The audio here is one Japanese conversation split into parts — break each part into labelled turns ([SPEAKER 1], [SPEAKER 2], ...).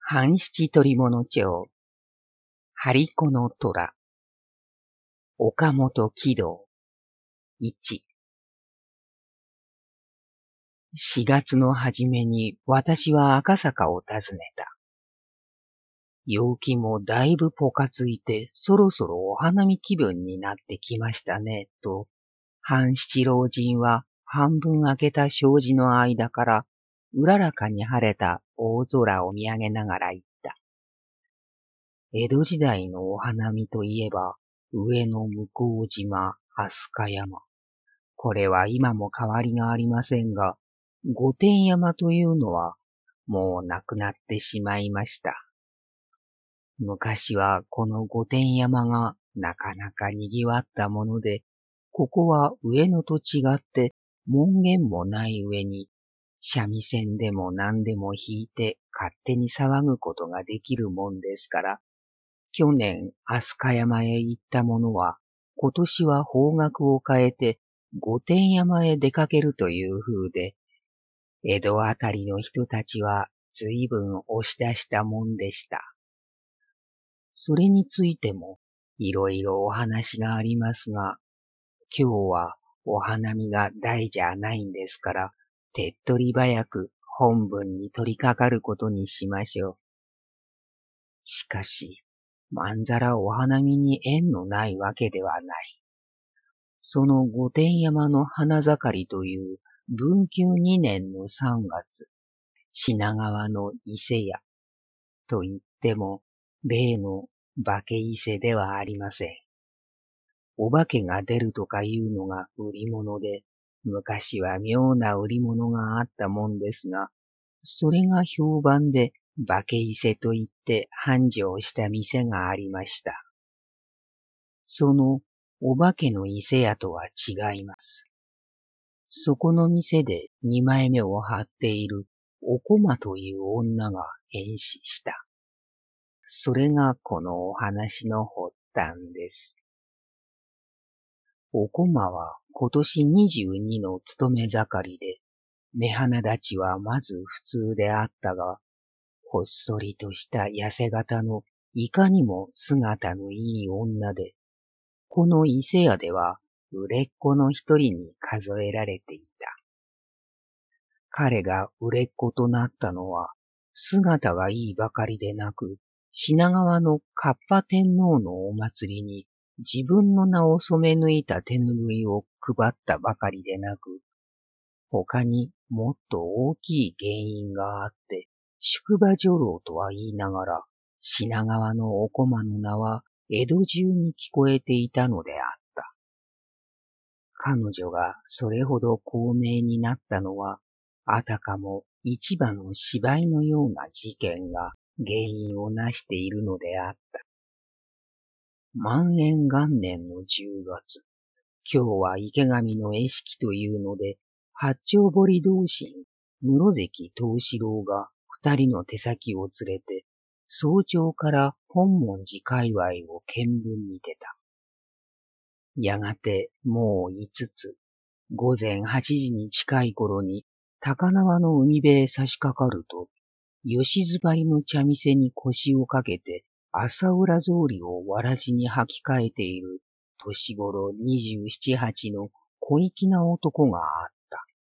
[SPEAKER 1] 半七鳥物町、張子の虎、岡本喜道、一。4月の初めに私は赤坂を訪ねた。陽気もだいぶぽかついて、そろそろお花見気分になってきましたね、と、半七老人は半分開けた障子の間から、うららかに晴れた大空を見上げながら言った。江戸時代のお花見といえば、上野向島、飛鳥山。これは今も変わりがありませんが、御殿山というのは、もうなくなってしまいました。昔はこの御殿山がなかなか賑わったもので、ここは上野と違って門限もない上に、三味線でも何でも弾いて勝手に騒ぐことができるもんですから、去年飛鳥山へ行った者は、今年は方角を変えて御殿山へ出かけるという風で、江戸あたりの人たちは随分押し出したもんでした。それについてもいろいろお話がありますが、今日はお花見が大じゃないんですから、手っ取り早く本文に取り掛かることにしましょう。しかし、まんざらお花見に縁のないわけではない。その御殿山の花盛りという文久2年の3月、品川の伊勢屋と言っても、例の化け伊勢ではありません。お化けが出るとかいうのが売り物で、昔は妙な売り物があったもんですが、それが評判で化け伊勢と言って繁盛した店がありました。そのお化けの伊勢屋とは違います。そこの店で2枚目を張っているおこまという女が変死した。それがこのお話の発端です。おこまは今年22の勤め盛りで、目鼻立ちはまず普通であったが、ほっそりとした痩せ型のいかにも姿のいい女で、この伊勢屋では売れっ子の一人に数えられていた。彼が売れっ子となったのは、姿がいいばかりでなく、品川のかっぱ天皇のお祭りに自分の名を染め抜いた手ぬぐいを配ったばかりでなく、他にもっと大きい原因があって、宿場女郎とは言いながら、品川のおこまの名は江戸中に聞こえていたのであった。彼女がそれほど高名になったのは、あたかも市場の芝居のような事件が原因をなしているのであった。万延元年の10月、今日は池上の絵式というので、八丁堀同心、室関藤四郎が二人の手先を連れて、早朝から本門寺界隈を見聞に出た。やがてもう5つ、午前8時に近い頃に、高輪の海辺へ差し掛かると、吉津張の茶店に腰をかけて、朝浦草履をわらじに履き替えている、年頃27、8の小粋な男があった。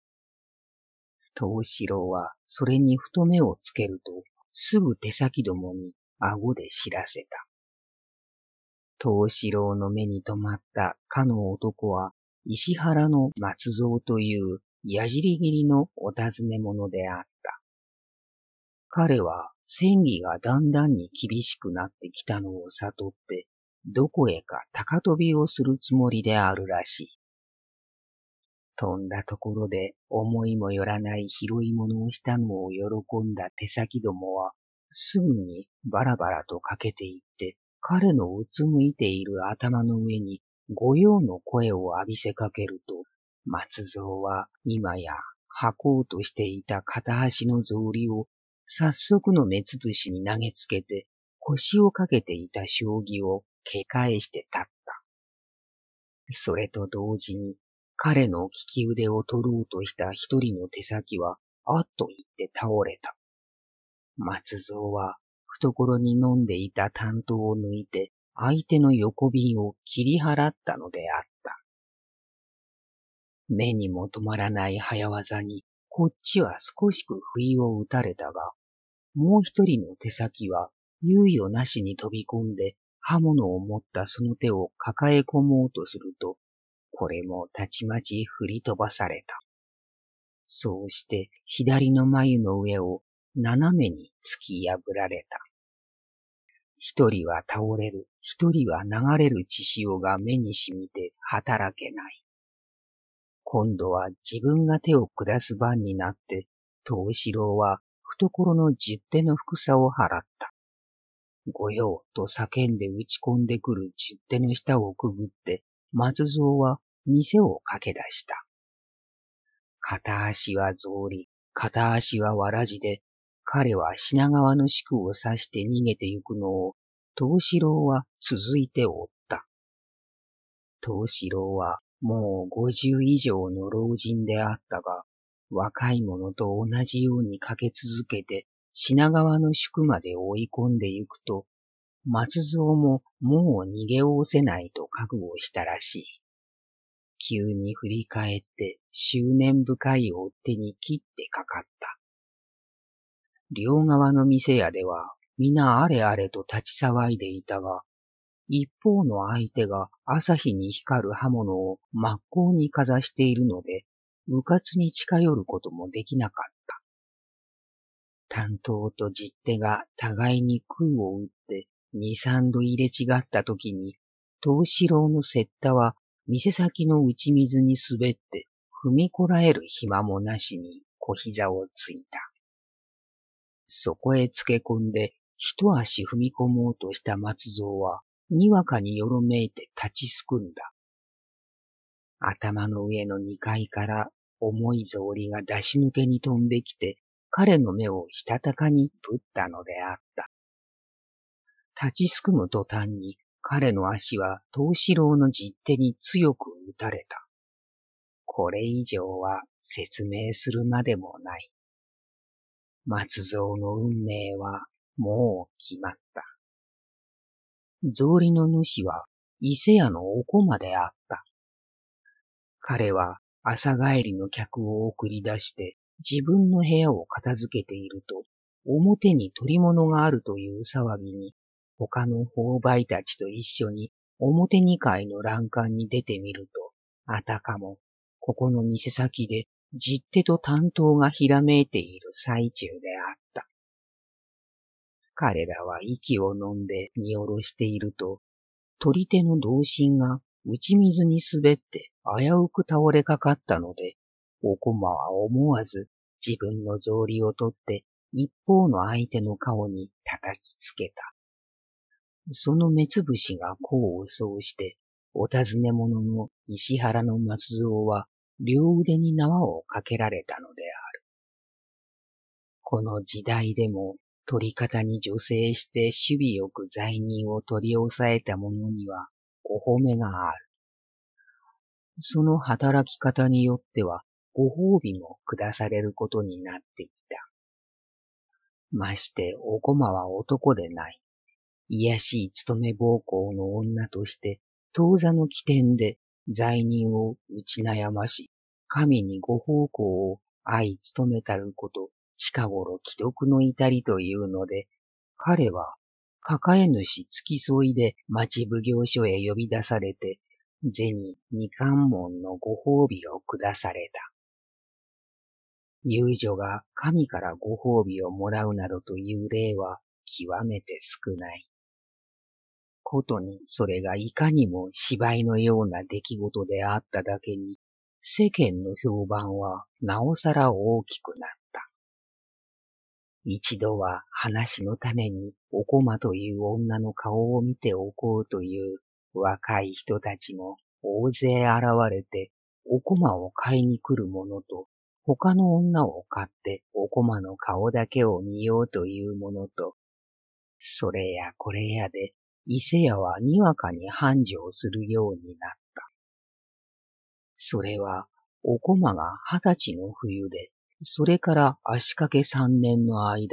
[SPEAKER 1] 藤四郎はそれにふと目をつけると、すぐ手先どもに顎で知らせた。藤四郎の目に留まったかの男は、石原の松蔵という矢尻切りのお尋ね者であった。彼は戦議がだんだんに厳しくなってきたのを悟って、どこへか高飛びをするつもりであるらしい。飛んだところで思いもよらない拾い物をしたのを喜んだ手先どもは、すぐにバラバラとかけていって、彼のうつむいている頭の上に御用の声を浴びせかけると、松蔵は今や履こうとしていた片端の草履を早速の目つぶしに投げつけて、腰をかけていた将棋を蹴返して立った。それと同時に、彼の利き腕を取ろうとした一人の手先は、あっと言って倒れた。 松蔵は懐に飲んでいた短刀を抜いて相手の横瓶を切り払ったのであった。目にも止まらない早業にこっちは少しく不意を打たれたが、もう一人の手先は猶予なしに飛び込んで刃物を持ったその手を抱え込もうとすると、これもたちまち振り飛ばされた。そうして左の眉の上を斜めに突き破られた。一人は倒れる、一人は流れる血潮が目にしみて働けない。今度は自分が手を下す番になって、藤四郎は懐の十手のふくさを払った。ご用と叫んで打ち込んでくる十手の下をくぐって、松蔵は店を駆け出した。片足は草履、片足はわらじで、彼は品川の宿を刺して逃げてゆくのを、藤四郎は続いて追った。藤四郎はもう50以上の老人であったが、若い者と同じように駆け続けて品川の宿まで追い込んでゆくと、松蔵ももう逃げおせないと覚悟したらしい。急に振り返って執念深い追っ手に切ってかかった。両側の店屋では皆あれあれと立ち騒いでいたが、一方の相手が朝日に光る刃物を真っ向にかざしているので、うかつに近寄ることもできなかった。短刀と十手が互いに空を打って二三度入れ違ったときに、藤四郎の雪駄は店先の打ち水に滑って踏みこらえる暇もなしに小膝をついた。そこへつけ込んで一足踏み込もうとした松蔵は、にわかによろめいて立ちすくんだ。頭の上の二階から重い草履が出し抜けに飛んできて、彼の目をしたたかにぶったのであった。立ちすくむ途端に彼の足は藤四郎の十手に強く打たれた。これ以上は説明するまでもない。松蔵の運命はもう決まった。草履の主は伊勢屋のお駒であった。彼は朝帰りの客を送り出して自分の部屋を片付けていると、表に取り物があるという騒ぎに、他の購買たちと一緒に表二階の欄干に出てみると、あたかもここの店先で十手と短刀がひらめいている最中であった。彼らは息を飲んで見下ろしていると、取り手の同心が打ち水に滑って危うく倒れかかったので、お駒は思わず自分の草履を取って一方の相手の顔に叩きつけた。その目つぶしが功を奏して、お尋ね者の石原の松蔵は両腕に縄をかけられたのである。この時代でも取り方に助成して守備よく罪人を取り押さえた者にはお褒めがある。その働き方によってはご褒美も下されることになっていた。ましてお駒は男でない。卑しい勤め奉公の女として当座の起点で罪人を打ち悩まし、神にご奉公を相務めたること、近頃既読の至りというので、彼は抱え主付き添いで町奉行所へ呼び出されて、銭二貫門のご褒美を下された。遊女が神からご褒美をもらうなどという例は極めて少ない。ことにそれがいかにも芝居のような出来事であっただけに、世間の評判はなおさら大きくなった。一度は話の種にお駒という女の顔を見ておこうという若い人たちも大勢現れて、お駒を買いに来る者と、他の女を買ってお駒の顔だけを見ようという者と、それやこれやで伊勢屋はにわかに繁盛するようになった。それはお駒が20歳の冬で、それから足掛け3年の間、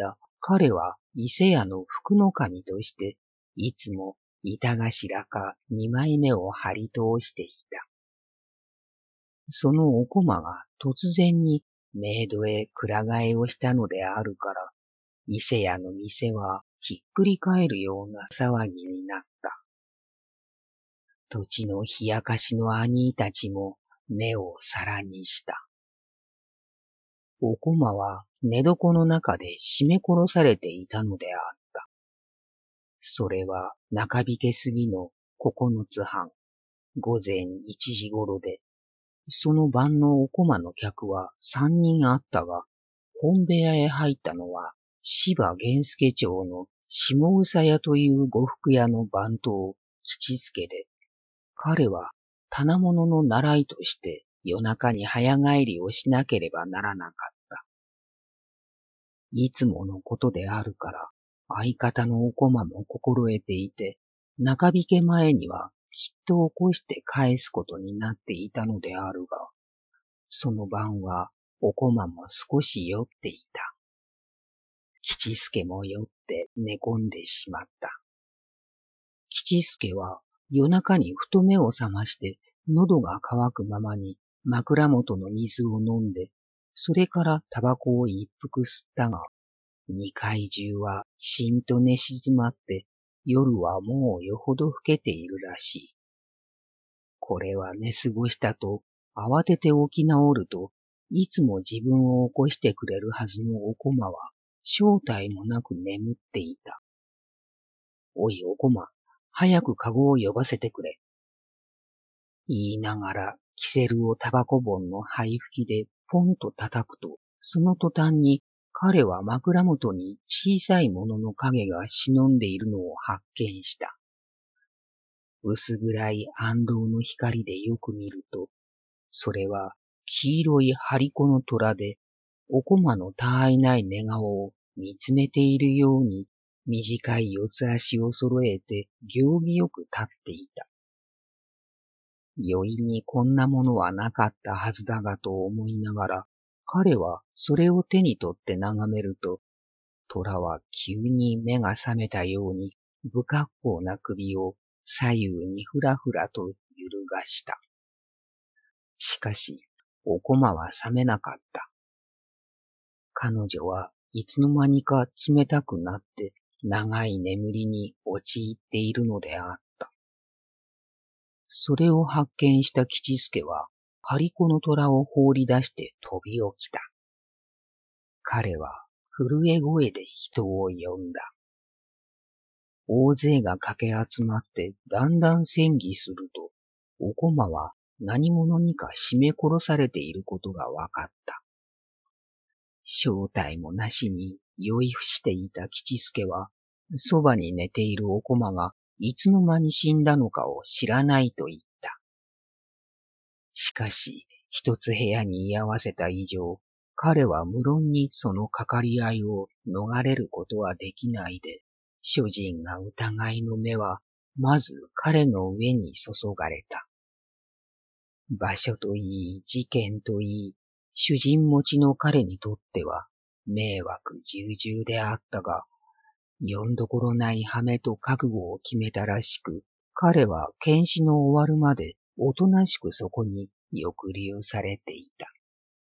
[SPEAKER 1] 彼は伊勢屋の福の神として、いつも板頭か二枚目を張り通していた。そのお駒が突然に冥土へくら替えをしたのであるから、伊勢屋の店はひっくり返るような騒ぎになった。土地の冷やかしの兄たちも目を皿にした。お駒は寝床の中で絞め殺されていたのであった。それは中引け過ぎの9つ半、午前1時頃で、その晩のお駒の客は3人あったが、本部屋へ入ったのは芝源助町の下草屋という呉服屋の番頭、吉助で、彼は棚物の習いとして夜中に早帰りをしなければならなかった。いつものことであるから、相方のお駒も心得ていて、中引け前にはきっと起こして返すことになっていたのであるが、その晩はお駒も少し酔っていた。吉助も酔って寝込んでしまった。吉助は夜中にふと目を覚まして喉が渇くままに枕元の水を飲んで、それからタバコを一服吸ったが、二階中はしんと寝静まって、夜はもうよほど更けているらしい。これは寝過ごしたと慌てて起き直ると、いつも自分を起こしてくれるはずのお駒は正体もなく眠っていた。おいお駒、早くかごを呼ばせてくれ。言いながら、キセルをタバコ盆の灰吹きでポンと叩くと、その途端に彼は枕元に小さいものの影が忍んでいるのを発見した。薄暗い暗道の光でよく見ると、それは黄色い張り子の虎で、お駒のたあいない寝顔を見つめているように、短い四つ足を揃えて行儀よく立っていた。酔いにこんなものはなかったはずだがと思いながら、彼はそれを手に取って眺めると、虎は急に目が覚めたように、不格好な首を左右にふらふらと揺るがした。しかし、お駒は覚めなかった。彼女はいつの間にか冷たくなって長い眠りに陥っているのであった。それを発見した吉助は、張り子の虎を放り出して飛び起きた。彼は震え声で人を呼んだ。大勢が駆け集まってだんだん戦議すると、お駒は何者にか絞め殺されていることがわかった。正体もなしに酔い伏していた吉助は、そばに寝ているお駒がいつの間に死んだのかを知らないと言った。しかし、一つ部屋に居合わせた以上、彼は無論にそのかかり合いを逃れることはできないで、主人が疑いの目は、まず彼の上に注がれた。場所といい、事件といい、主人持ちの彼にとっては、迷惑重々であったが、よんどころない羽目と覚悟を決めたらしく、彼は検視の終わるまでおとなしくそこに抑留されていた。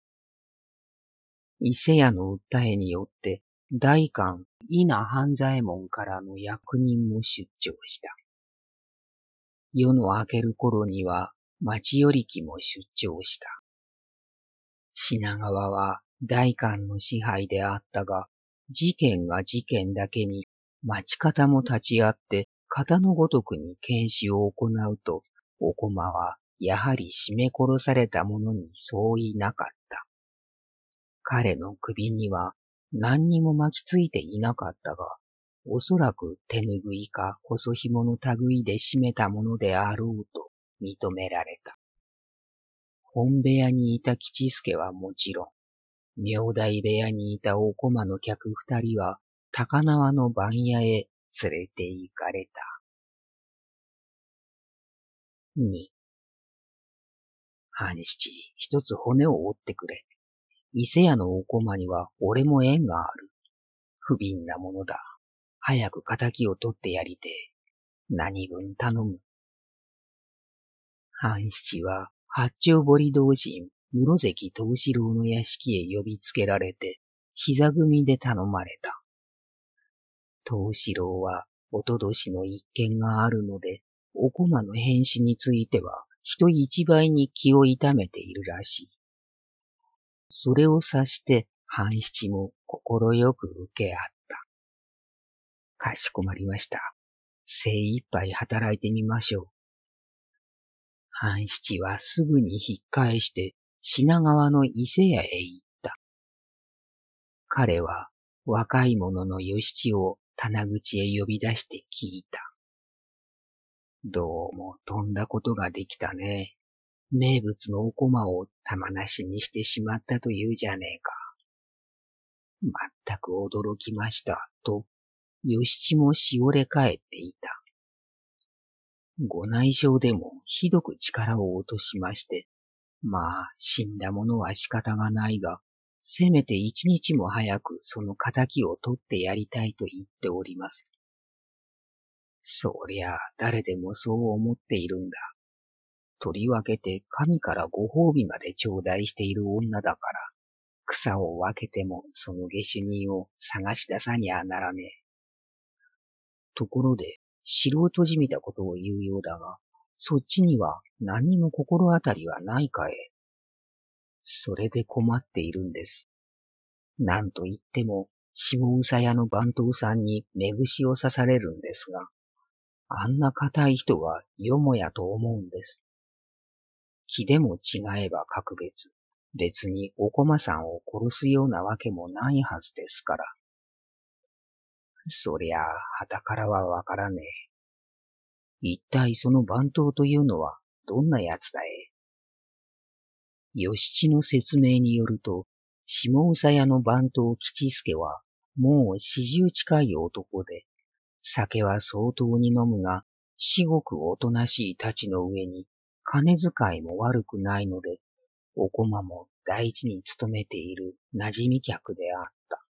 [SPEAKER 1] 伊勢屋の訴えによって、代官稲半左衛門からの役人も出張した。夜の明ける頃には町寄木も出張した。品川は代官の支配であったが、事件が事件だけに町方も立ち会って型のごとくに検視を行うと、お駒はやはり絞め殺されたものに相違なかった。彼の首には何にも巻きついていなかったが、おそらく手ぬぐいか細紐の類で締めたものであろうと認められた。本部屋にいた吉助はもちろん、名代部屋にいたお駒の客二人は高輪の番屋へ連れて行かれた。2、半七、一つ骨を折ってくれ。伊勢屋のお駒には俺も縁がある。 不憫なものだ。早く仇を取ってやりてえ。何分頼む。半七は八丁堀同心室関藤四郎の屋敷へ呼びつけられて、膝組みで頼まれた。藤四郎はおととしの一件があるので、お駒の変死については人一倍に気を痛めているらしい。それを察して半七も心よく受け合った。かしこまりました。精一杯働いてみましょう。半七はすぐに引っ返して品川の伊勢屋へ行った。彼は若い者の与七を棚口へ呼び出して聞いた。どうもとんだことができたね。名物のお駒を玉なしにしてしまったというじゃねえか。まったく驚きました、と、与七もしおれ返っていた。ご内証でもひどく力を落としまして、まあ死んだものは仕方がないが、せめて一日も早くその仇を取ってやりたいと言っております。そりゃ誰でもそう思っているんだ。とりわけて神からご褒美まで頂戴している女だから、草を分けてもその下手人を探し出さにゃならねえ。ところで、素人じみたことを言うようだが、そっちには何にも心当たりはないかえ。それで困っているんです。なんと言っても、下総屋の番頭さんに目串を刺されるんですが、あんな固い人はよもやと思うんです。気でも違えば格別、別にお駒さんを殺すようなわけもないはずですから。そりゃあ、傍からはわからねえ。一体その番頭というのはどんなやつだえ。与七の説明によると、下総屋の番頭吉助はもう40近い男で、酒は相当に飲むが、至極おとなしいたちの上に、金遣いも悪くないので、お駒も大事に勤めている馴染み客であった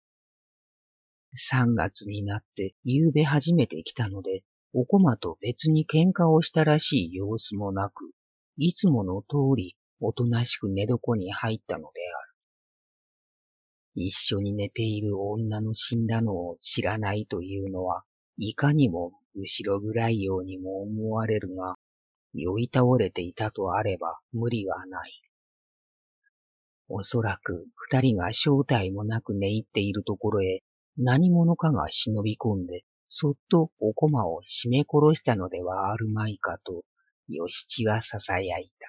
[SPEAKER 1] 。3月になって夕べ初めて来たので、お駒と別に喧嘩をしたらしい様子もなく、いつもの通りおとなしく寝床に入ったのである。一緒に寝ている女の死んだのを知らないというのは、いかにも後ろ暗いようにも思われるが、酔い倒れていたとあれば無理はない。おそらく二人が正体もなく寝入っているところへ何者かが忍び込んで、そっとお駒を絞め殺したのではあるまいかと、与七は囁いた。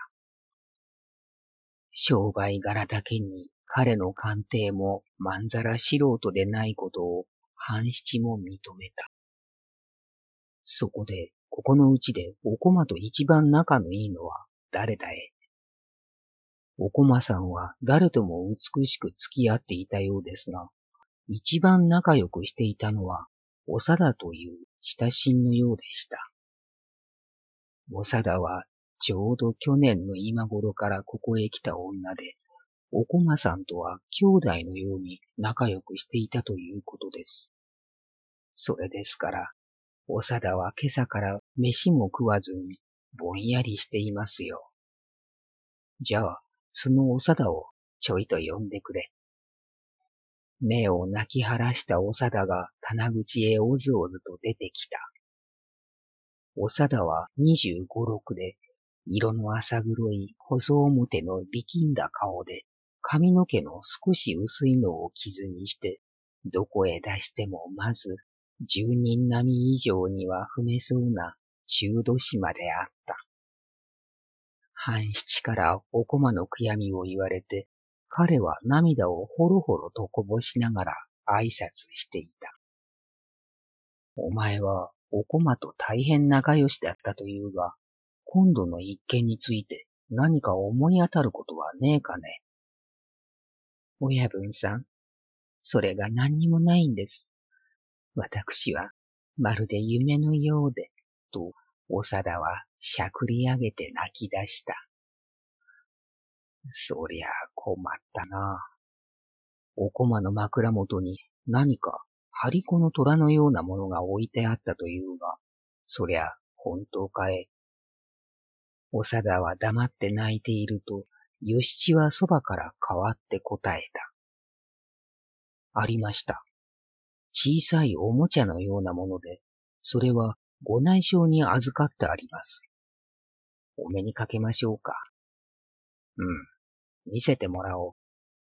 [SPEAKER 1] 商売柄だけに彼の鑑定もまんざら素人でないことを半七も認めた。そこで、ここのうちでお駒と一番仲のいいのは誰だえ。お駒さんは誰とも美しく付き合っていたようですが、一番仲良くしていたのは、長田という親しんのようでした。長田はちょうど去年の今頃からここへ来た女で、お駒さんとは兄弟のように仲良くしていたということです。それですから、長田は今朝から飯も食わずにぼんやりしていますよ。じゃあ、その長田をちょいと呼んでくれ。目を泣き晴らした長田が棚口へおずおずと出てきた。長田は25、6で、色の浅黒い細表の力んだ顔で、髪の毛の少し薄いのを傷にして、どこへ出してもまず、10人並み以上には踏めそうな中途島であった。半七からお駒の悔やみを言われて、彼は涙をほろほろとこぼしながら挨拶していた。お前はお駒と大変仲良しだったというが、今度の一件について何か思い当たることはねえかね。親分さん、それが何にもないんです。私はまるで夢のようで、と長田はしゃくり上げて泣き出した。そりゃ困ったな。お駒の枕元に何か張り子の虎のようなものが置いてあったというが、そりゃ本当かえ。長田は黙って泣いていると、与七はそばから代わって答えた。ありました。小さいおもちゃのようなもので、それはご内証に預かってあります。お目にかけましょうか。見せてもらおう。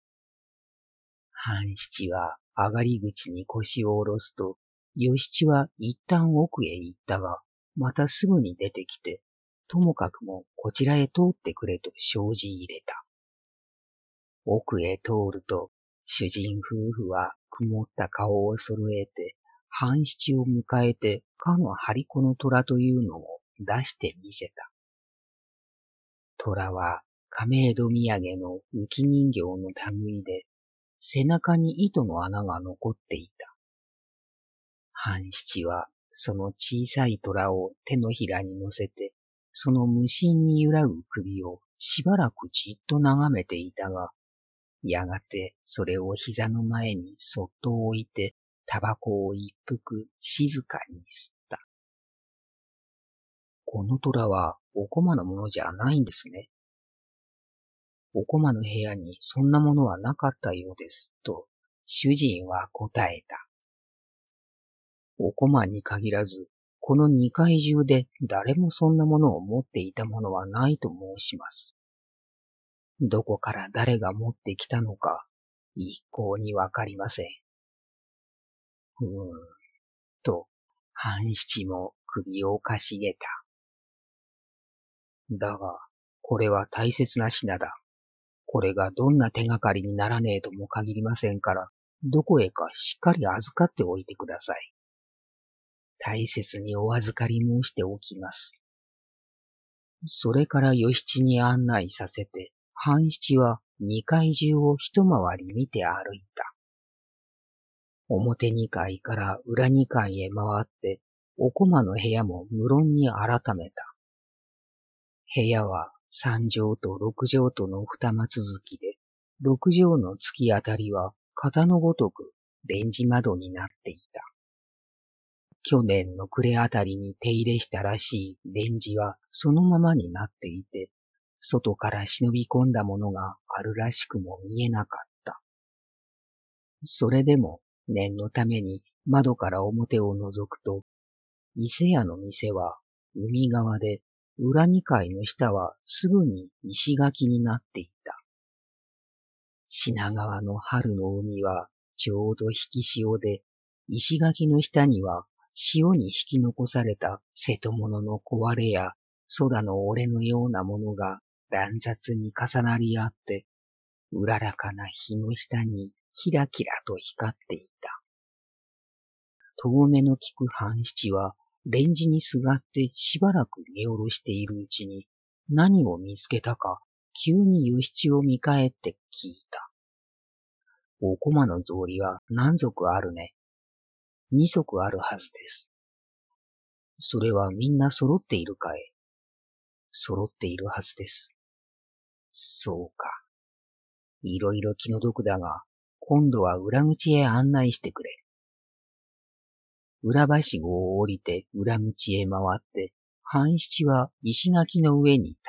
[SPEAKER 1] 半七は上がり口に腰を下ろすと、与七は一旦奥へ行ったが、またすぐに出てきて、ともかくもこちらへ通ってくれと障子入れた。奥へ通ると、主人夫婦は曇った顔を揃えて、半七を迎えてかの張り子の虎というのを出してみせた。虎は亀戸土産の浮人形の類で、背中に糸の穴が残っていた。半七はその小さい虎を手のひらに乗せて、その無心に揺らぐ首をしばらくじっと眺めていたが、やがてそれを膝の前にそっと置いて、タバコを一服静かに吸った。この虎はお駒のものじゃないんですね。お駒の部屋にそんなものはなかったようです、と主人は答えた。お駒に限らず、この二階中で誰もそんなものを持っていたものはないと申します。どこから誰が持ってきたのか、一向にわかりません。と、半七も首をかしげた。だが、これは大切な品だ。これがどんな手がかりにならねえとも限りませんから、どこへかしっかり預かっておいてください。大切にお預かり申しておきます。それから与七に案内させて、半七は二階中を一回り見て歩いた。表二階から裏二階へ回って、お駒の部屋も無論に改めた。部屋は三畳と六畳との二間続きで、六畳の突き当たりは型のごとくレンジ窓になっていた。去年の暮れあたりに手入れしたらしいレンジはそのままになっていて、外から忍び込んだものがあるらしくも見えなかった。それでも念のために窓から表を覗くと、伊勢屋の店は海側で、裏二階の下はすぐに石垣になっていた。品川の春の海はちょうど引き潮で、石垣の下には潮に引き残された瀬戸物の壊れや空の折れのようなものが乱雑に重なり合って、うららかな日の下にキラキラと光っていた。遠目の利く半七は、レンジにすがってしばらく見下ろしているうちに、何を見つけたか、急に与七を見返って聞いた。お駒の草履は何足あるね。二足あるはずです。それはみんな揃っているかい。揃っているはずです。そうか。いろいろ気の毒だが、今度は裏口へ案内してくれ。裏はしごを降りて裏口へ回って、半七は石垣の上に立った。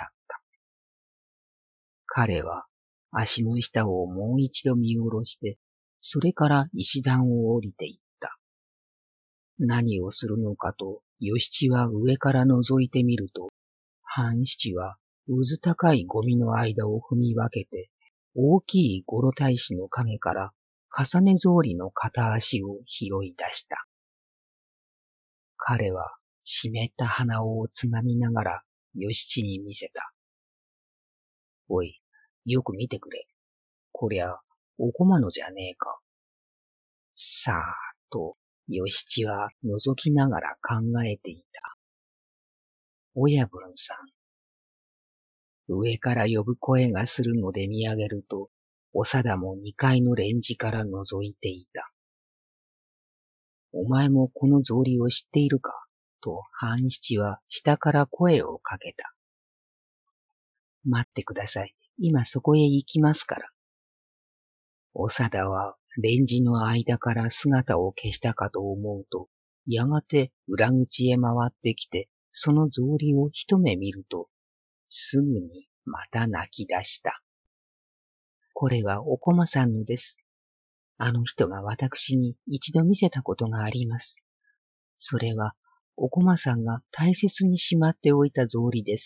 [SPEAKER 1] 彼は足の下をもう一度見下ろして、それから石段を降りていった。何をするのかと、与七は上から覗いてみると、半七はうず高いゴミの間を踏み分けて、大きいゴロ大師の影から重ね草履の片足を拾い出した。彼は湿った鼻緒をつまみながら与七に見せた。おい、よく見てくれ。こりゃ、お駒のじゃねえか。さあ、と、与七は覗きながら考えていた。親分さん。上から呼ぶ声がするので見上げると、長田も二階のレンジから覗いていた。お前もこの草履を知っているかと半七は下から声をかけた。待ってください。今そこへ行きますから。長田はレンジの間から姿を消したかと思うと、やがて裏口へ回ってきて、その草履を一目見ると、すぐにまた泣き出した。これはおこまさんのです。あの人が私に一度見せたことがあります。それは、おこまさんが大切にしまっておいた草履です。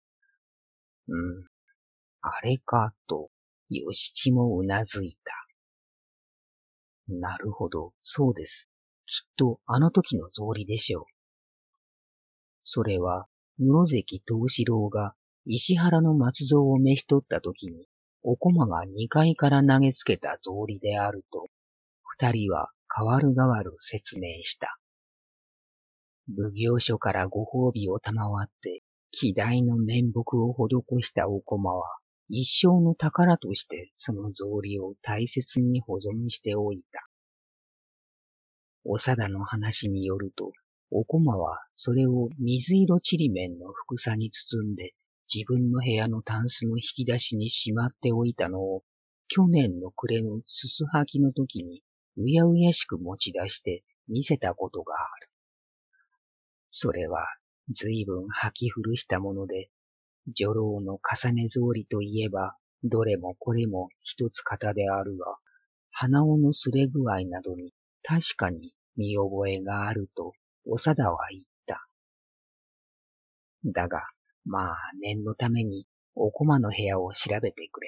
[SPEAKER 1] あれかと、よしちもうなずいた。なるほど、そうです。きっとあの時の草履でしょう。それは、室関藤四郎が石原の松蔵を召し取った時に、おこまが二階から投げつけた草履であると、二人は代わる代わる説明した。奉行所からご褒美を賜って、希代の面目を施したおこまは、一生の宝としてその草履を大切に保存しておいた。おさだの話によると、おこまはそれを水色ちりめんのふくさに包んで、自分の部屋のタンスの引き出しにしまっておいたのを、去年の暮れのすすはきの時に、うやうやしく持ち出して見せたことがある。それは、ずいぶん履き古したもので、女郎の重ね草履といえば、どれもこれも一つ型であるが、鼻緒のすれ具合などに確かに見覚えがあると、長田は言った。だが、まあ念のためにおこまの部屋を調べてくれ。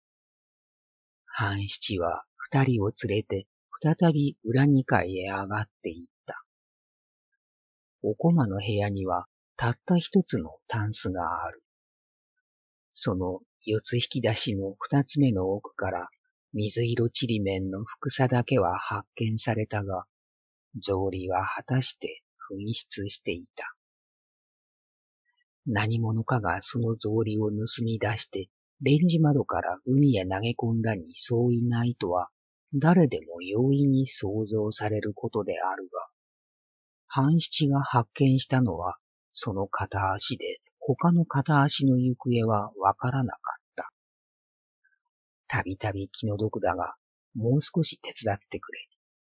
[SPEAKER 1] 半七は二人を連れて再び裏二階へ上がっていった。おこまの部屋にはたった一つのタンスがある。その四つ引き出しの二つ目の奥から水色ちりめんのふくさだけは発見されたが、草履は果たして紛失していた。何者かがその草履を盗み出して、レンジ窓から海へ投げ込んだにそういないとは、誰でも容易に想像されることであるが、半七が発見したのは、その片足で、他の片足の行方はわからなかった。たびたび気の毒だが、もう少し手伝ってくれ。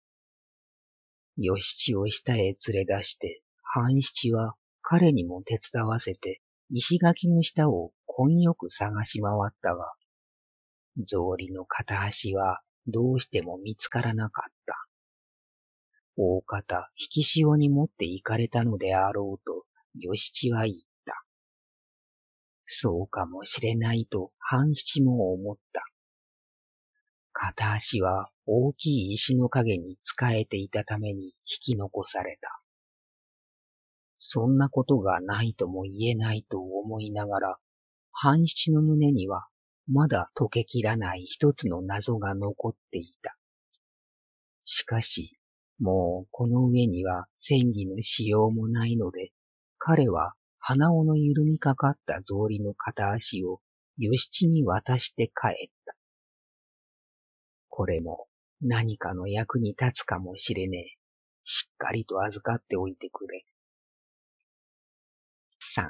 [SPEAKER 1] 義七を下へ連れ出して、半七は彼にも手伝わせて、石垣の下を混よく探し回ったが、草履の片足はどうしても見つからなかった。大方引き潮に持って行かれたのであろうと、義七は言った。そうかもしれないと半七も思った。片足は大きい石の影に仕えていたために引き残された。そんなことがないとも言えないと思いながら、半七の胸にはまだ解けきらない一つの謎が残っていた。しかし、もうこの上には戦技のしようもないので、彼は鼻緒の緩みかかった草履の片足を義七に渡して帰った。これも何かの役に立つかもしれねえ。しっかりと預かっておいてくれ。3、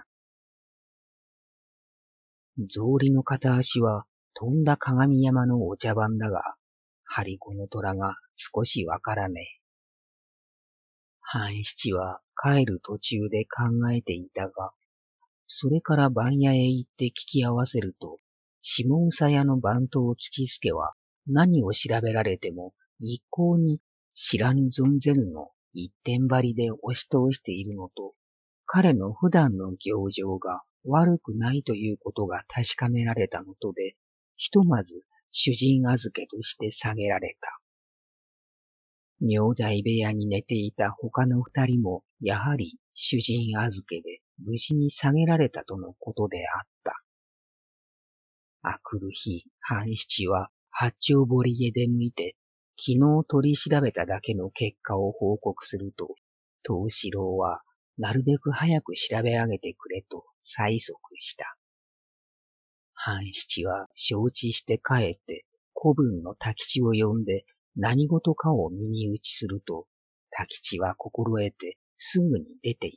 [SPEAKER 1] 草履の片足は飛んだ鏡山のお茶番だが、張り子の虎が少しわからねえ。半七は帰る途中で考えていたが、それから番屋へ行って聞き合わせると、下総屋の番頭吉助は何を調べられても一向に知らぬ存ぜぬの一点張りで押し通しているのと、彼の普段の行情が悪くないということが確かめられたのとで、ひとまず主人預けとして下げられた。名代部屋に寝ていた他の二人もやはり主人預けで無事に下げられたとのことであった。あくる日、半七は八丁堀へ出向いて、昨日取り調べただけの結果を報告すると、藤四郎はなるべく早く調べ上げてくれと催促した。半七は承知して帰って、子分の太吉を呼んで何事かを耳打ちすると、太吉は心得てすぐに出て行った。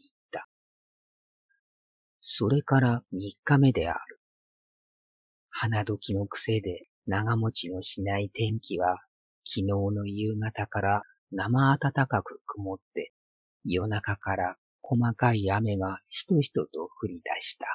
[SPEAKER 1] それから三日目である。花時の癖で長持ちのしない天気は昨日の夕方から生暖かく曇って、夜中から細かい雨がしとしとと降り出した。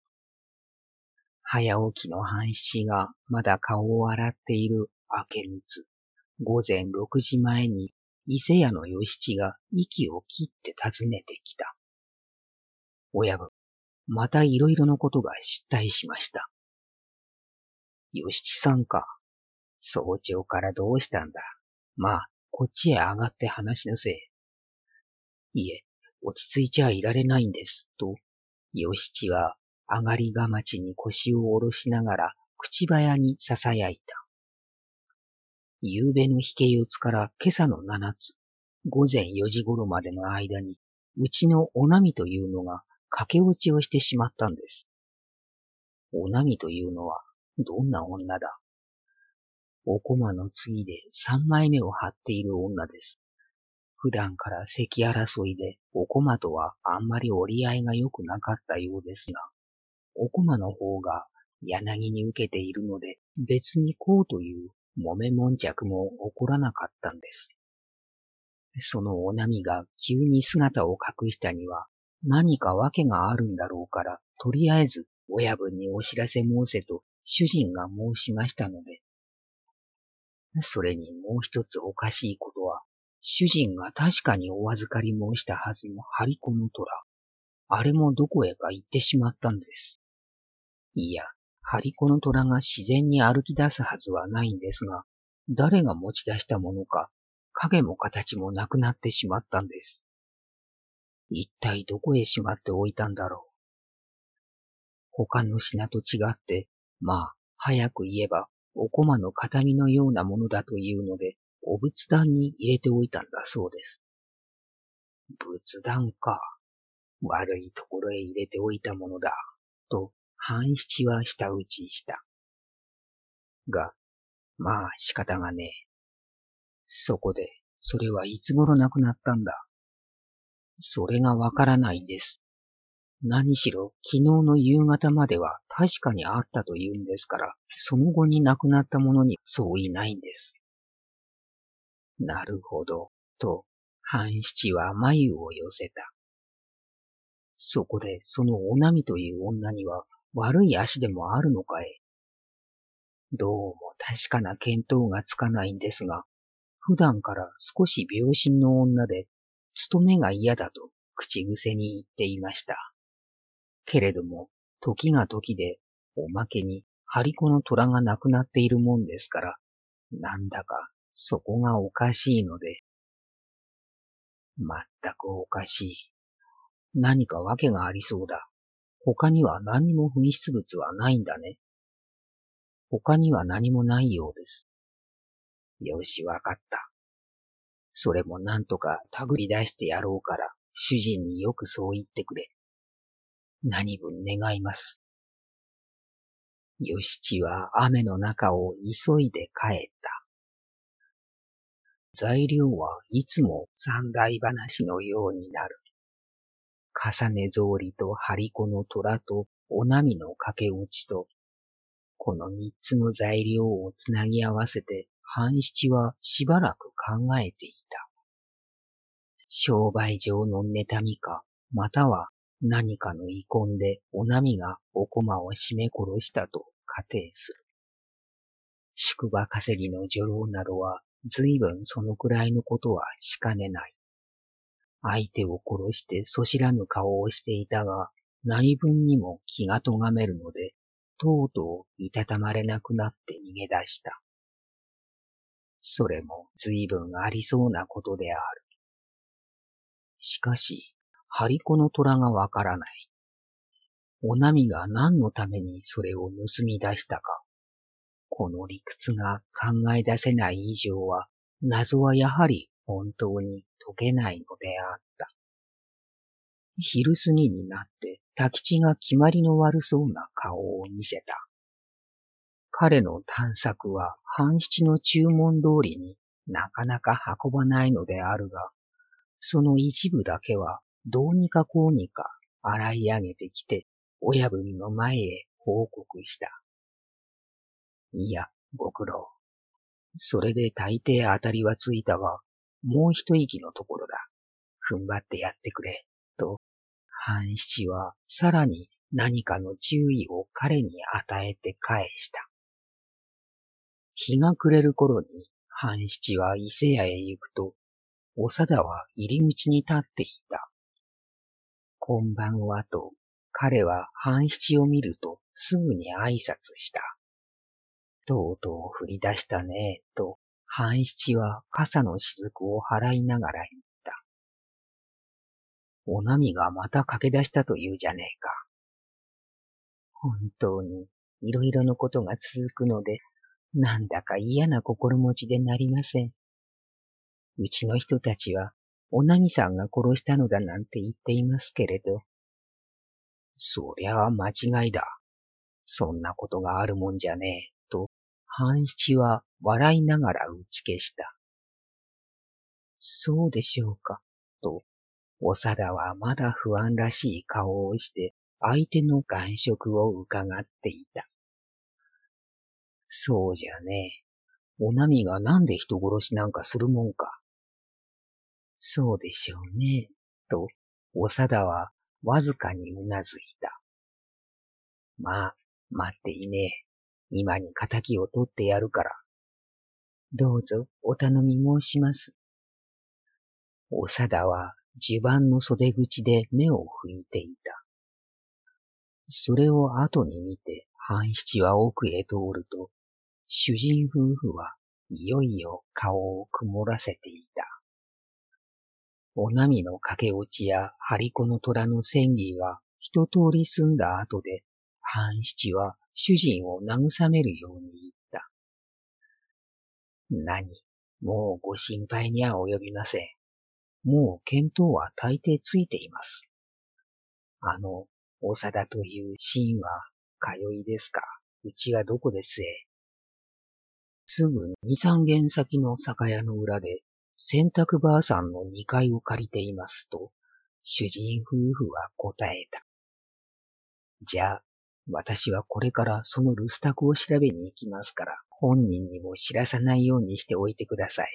[SPEAKER 1] 早起きの半七がまだ顔を洗っている明けぬつ、午前6時前に伊勢屋の与七が息を切って訪ねてきた。親分、またいろいろなことが失態しました。与七さんか。早朝からどうしたんだ。まあ、こっちへ上がって話しなせえ。いえ、落ち着いちゃいられないんです、と、与七は上がりがまちに腰を下ろしながら口早に囁いた。夕べの引け四つから今朝の七つ、午前4時頃までの間に、うちのおなみというのが駆け落ちをしてしまったんです。おなみというのはどんな女だ。お駒の次で3枚目を張っている女です。普段から席争いでお駒とはあんまり折り合いが良くなかったようですが、お駒の方が柳に受けているので別にこうという揉め悶着も起こらなかったんです。そのおなみが急に姿を隠したには何か訳があるんだろうから、とりあえず親分にお知らせ申せと主人が申しましたので、それにもう一つおかしいことは、主人が確かにお預かり申したはずの張り子の虎、あれもどこへか行ってしまったんです。いや、張り子の虎が自然に歩き出すはずはないんですが、誰が持ち出したものか、影も形もなくなってしまったんです。一体どこへしまっておいたんだろう。他の品と違って、まあ、早く言えば、お駒の形見のようなものだというので、お仏壇に入れておいたんだそうです。仏壇か。悪いところへ入れておいたものだ。と、半七は舌打ちした。が、まあ仕方がねえ。そこで、それはいつ頃亡くなったんだ。それがわからないんです。何しろ、昨日の夕方までは確かにあったというんですから、その後に亡くなった者にそういないんです。なるほど、と、半七は眉を寄せた。そこで、そのおなみという女には悪い足でもあるのかい。どうも確かな見当がつかないんですが、普段から少し病心の女で、勤めが嫌だと口癖に言っていました。けれども、時が時で、おまけに、張り子の虎が亡くなっているもんですから、なんだか、そこがおかしいので。まったくおかしい。何か訳がありそうだ。他には何も紛失物はないんだね。他には何もないようです。よし、わかった。それもなんとか手繰り出してやろうから、主人によくそう言ってくれ。何分願います。よしちは雨の中を急いで帰った。材料はいつも三代話のようになる。重ね草履と張り子の虎とおなみの駆け落ちと、この三つの材料をつなぎ合わせて半七はしばらく考えていた。商売上の妬みか、または何かの遺恨でおなみがお駒を絞め殺したと仮定する。宿場稼ぎの女郎などは随分そのくらいのことはしかねない。相手を殺してそしらぬ顔をしていたが、何分にも気がとがめるので、とうとういたたまれなくなって逃げ出した。それも随分ありそうなことである。しかし、張り子の虎がわからない。おなみが何のためにそれを盗み出したか。この理屈が考え出せない以上は、謎はやはり本当に解けないのであった。昼過ぎになって太吉が決まりの悪そうな顔を見せた。彼の探索は半七の注文通りになかなか運ばないのであるが、その一部だけはどうにかこうにか洗い上げてきて親分の前へ報告した。いや、ご苦労。 それで大抵当たりはついたが、もう一息のところだ。踏ん張ってやってくれ。と、半七はさらに何かの注意を彼に与えて返した。日が暮れる頃に半七は伊勢屋へ行くと、長田は入り口に立っていた。こんばんはと、彼は半七を見るとすぐに挨拶した。とうとう降り出したねえ、と、半七は傘の雫を払いながら言った。お波がまた駆け出したというじゃねえか。本当に、いろいろのことが続くので、なんだか嫌な心持ちでなりません。うちの人たちは、お波さんが殺したのだなんて言っていますけれど。そりゃあ間違いだ。そんなことがあるもんじゃねえ、と、半七は笑いながら打ち消した。そうでしょうか、と、長田はまだ不安らしい顔をして相手の眼色を伺っていた。そうじゃねえ。お波がなんで人殺しなんかするもんか。そうでしょうね、と、長田はわずかにうなずいた。まあ、待っていねえ。今に仇を取ってやるから。どうぞお頼み申します。長田は襦袢の袖口で目を拭いていた。それを後に見て半七は奥へ通ると、主人夫婦はいよいよ顔を曇らせていた。お波の駆け落ちや張り子の虎の戦議が一通り済んだ後で、半七は主人を慰めるように言った。何、もうご心配には及びません。もう見当は大抵ついています。長田というシーンは、通いですか。うちはどこですえ。すぐ二三軒先の酒屋の裏で、洗濯ばあさんの二階を借りていますと、主人夫婦は答えた。じゃあ、私はこれからその留守宅を調べに行きますから、本人にも知らさないようにしておいてください。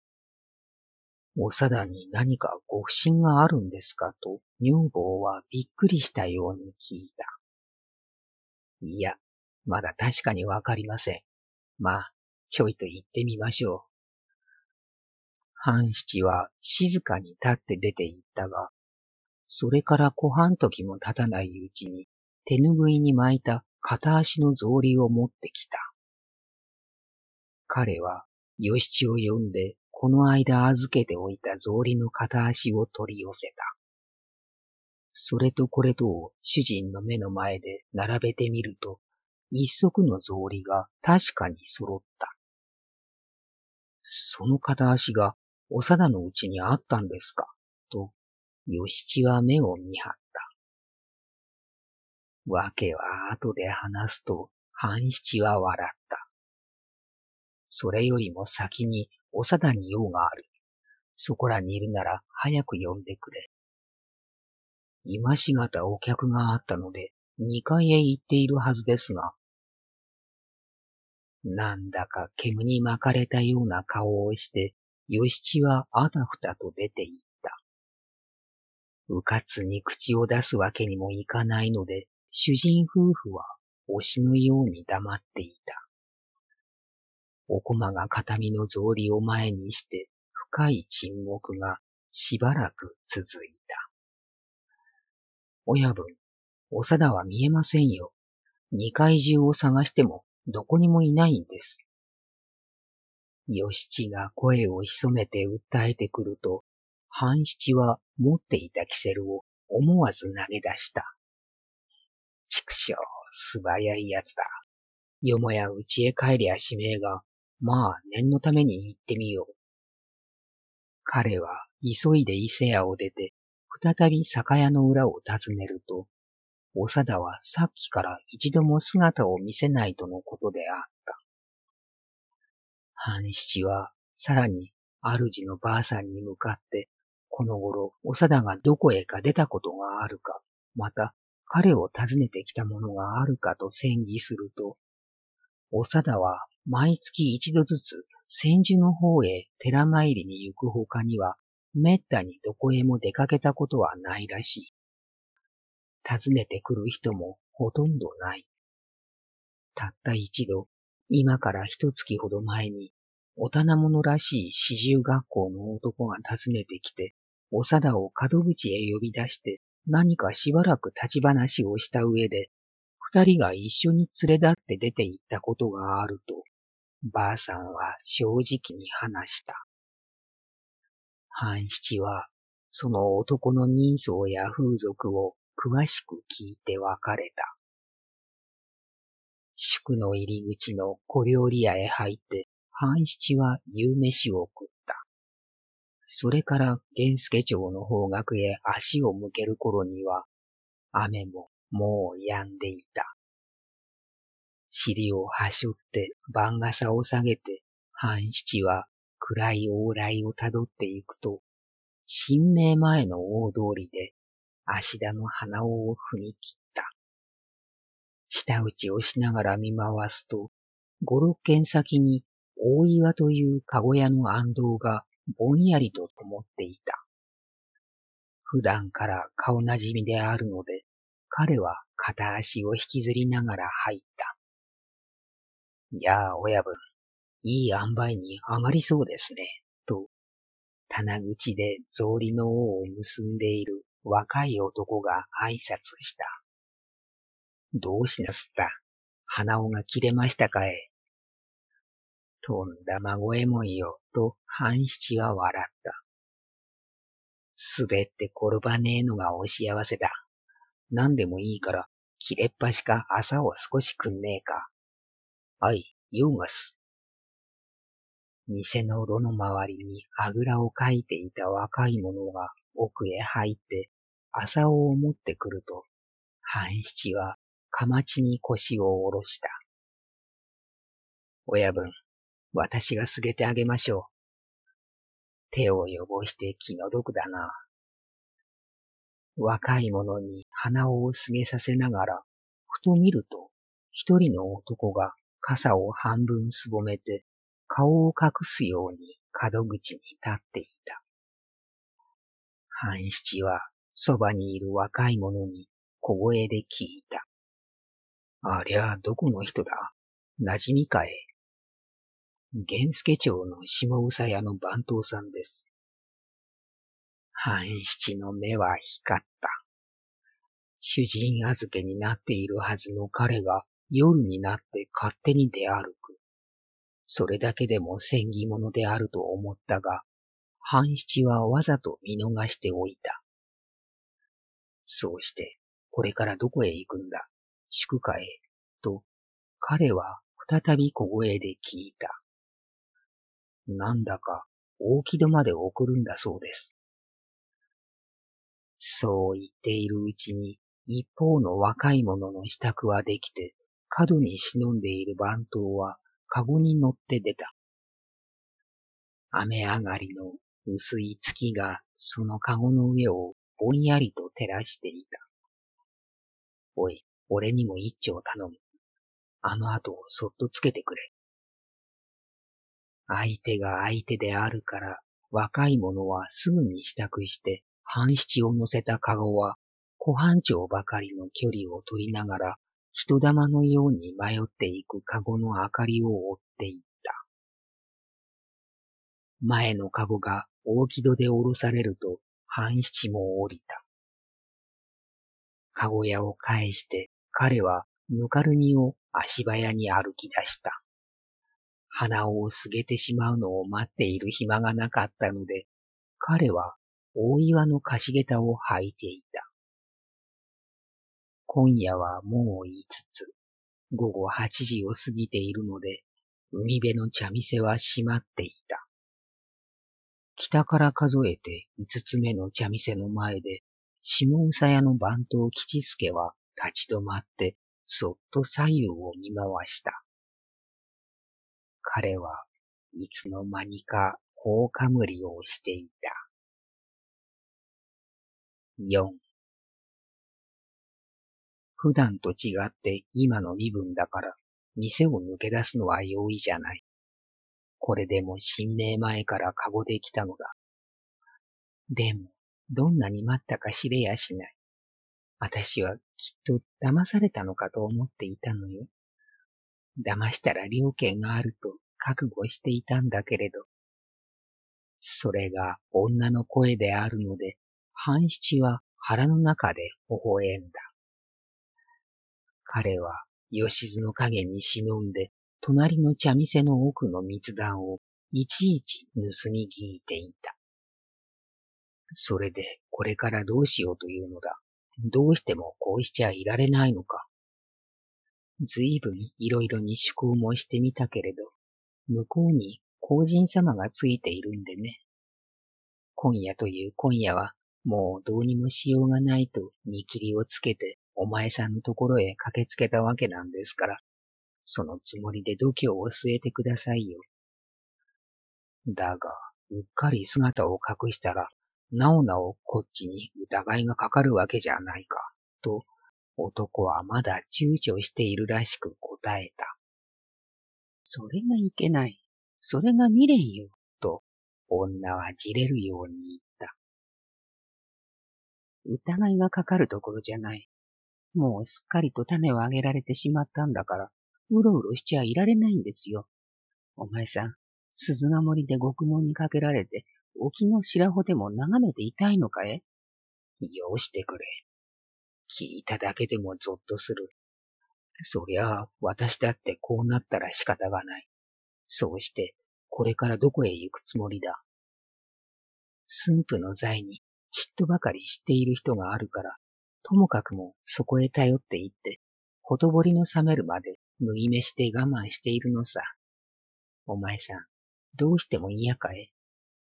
[SPEAKER 1] 長田に何かご不審があるんですかと、女房はびっくりしたように聞いた。いや、まだ確かにわかりません。まあ、ちょいと言ってみましょう。半七は静かに立って出て行ったが、それから小半時も経たないうちに、手ぬぐいに巻いた片足の草履を持ってきた。彼は、与七を呼んで、この間預けておいた草履の片足を取り寄せた。それとこれとを主人の目の前で並べてみると、一足の草履が確かに揃った。その片足が長田のうちにあったんですか、と、与七は目を見張った。わけは後で話すと、半七は笑った。それよりも先に長田に用がある。そこらにいるなら早く呼んでくれ。今しがたお客があったので、二階へ行っているはずですが、なんだか煙に巻かれたような顔をして、与七はあたふたと出て行った。うかつに口を出すわけにもいかないので、主人夫婦は推しのように黙っていた。お駒が形見の草履を前にして、深い沈黙がしばらく続いた。親分、長田は見えませんよ。二階中を探してもどこにもいないんです。与七が声を潜めて訴えてくると、半七は持っていたキセルを思わず投げ出した。畜生、素早いやつだ。よもや家へ帰りゃしめえが、まあ念のために行ってみよう。彼は急いで伊勢屋を出て、再び酒屋の裏を訪ねると、長田はさっきから一度も姿を見せないとのことであった。半七はさらに主のばあさんに向かって、この頃長田がどこへか出たことがあるか、また彼を訪ねてきたものがあるかと詮議すると、長田は毎月一度ずつ千住の方へ寺参りに行くほかには、めったにどこへも出かけたことはないらしい。訪ねてくる人もほとんどない。たった一度、今から1月ほど前に、お棚者らしい四十学校の男が訪ねてきて、おさだを門口へ呼び出して、何かしばらく立ち話をした上で、二人が一緒に連れ立って出て行ったことがあると、ばあさんは正直に話した。半七は、その男の人相や風俗を詳しく聞いて別れた。宿の入り口の小料理屋へ入って、半七は夕飯を食った。それから源助町の方角へ足を向ける頃には、雨ももう止んでいた。尻をはしょって番傘を下げて、半七は暗い往来をたどっていくと、神明前の大通りで芦田の鼻緒を踏み切った。舌打ちをしながら見回すと、五六軒先に大岩というかご屋の暗道がぼんやりと灯っていた。普段から顔なじみであるので、彼は片足を引きずりながら入った。やあ、親分、いい塩梅に上がりそうですね、と、棚口で草履の緒を結んでいる若い男が挨拶した。どうしなすった？鼻緒が切れましたかえ？とんだ孫えもんよ、と半七は笑った。滑って転ばねえのがお幸せだ。何でもいいから、切れっ端か朝を少しくんねえか。あい、用がす。店の炉の周りにあぐらをかいていた若い者が奥へ入って、朝を持ってくると、半七はかまちに腰を下ろした。親分、私がすげてあげましょう。手を汚して気の毒だな。若い者に鼻をすげさせながら、ふと見ると、一人の男が傘を半分すぼめて、顔を隠すように門口に立っていた。半七はそばにいる若い者に小声で聞いた。ありゃどこの人だ？馴染みかえ？源助町の下草屋の番頭さんです。半七の目は光った。主人預けになっているはずの彼が夜になって勝手に出歩く。それだけでも縁起物であると思ったが、半七はわざと見逃しておいた。そうして、これからどこへ行くんだ？宿かへ？と、彼は再び小声で聞いた。なんだか、大木戸まで送るんだそうです。そう言っているうちに、一方の若い者の支度はできて、角に忍んでいる番頭は、かごに乗って出た。雨上がりの薄い月が、そのかごの上をぼんやりと照らしていた。おい、俺にも一丁頼む。あの後をそっとつけてくれ。相手が相手であるから、若い者はすぐに支度して、半七を乗せたかごは、小半丁ばかりの距離を取りながら、人玉のように迷っていくかごの明かりを追っていった。前のかごが大木戸で降ろされると、半七も降りた。かご屋を返して、彼はぬかるみを足早に歩き出した。鼻をすげてしまうのを待っている暇がなかったので、彼は大岩の貸下駄を履いていた。今夜はもう5つ、午後8時を過ぎているので、海辺の茶店は閉まっていた。北から数えて5つ目の茶店の前で、下総屋の番頭吉助は立ち止まって、そっと左右を見回した。彼はいつの間にか頬かむりをしていた。4. 普段と違って今の身分だから、店を抜け出すのは容易じゃない。 これでも神明前からかごできたのだ。でも、どんなに待ったか知れやしない。私はきっと騙されたのかと思っていたのよ。騙したら了見があると覚悟していたんだけれど、それが女の声であるので、半七は腹の中で微笑んだ。彼は吉津の影に忍んで、隣の茶店の奥の密談をいちいち盗み聞いていた。それでこれからどうしようというのだ。どうしてもこうしちゃいられないのか。ずいぶんいろいろに趣向もしてみたけれど、向こうに皇人様がついているんでね。今夜という今夜は、もうどうにもしようがないと見切りをつけて、お前さんのところへ駆けつけたわけなんですから、そのつもりで度胸を据えてくださいよ。だが、うっかり姿を隠したら、なおなおこっちに疑いがかかるわけじゃないか、と、男はまだ躊躇しているらしく答えた。それがいけない。それが未練よ、と、女はじれるように言った。疑いがかかるところじゃない。もうすっかりと種をあげられてしまったんだから、うろうろしちゃいられないんですよ。お前さん、鈴ヶ森で獄門にかけられて、沖の白穂でも眺めていたいのかえ？よしてくれ。聞いただけでもゾッとする。そりゃあ、私だってこうなったら仕方がない。そうして、これからどこへ行くつもりだ。駿府の財にちっとばかり知っている人があるから、ともかくもそこへ頼って行って、ほとぼりの冷めるまで麦飯で我慢しているのさ。お前さん、どうしても嫌かえ？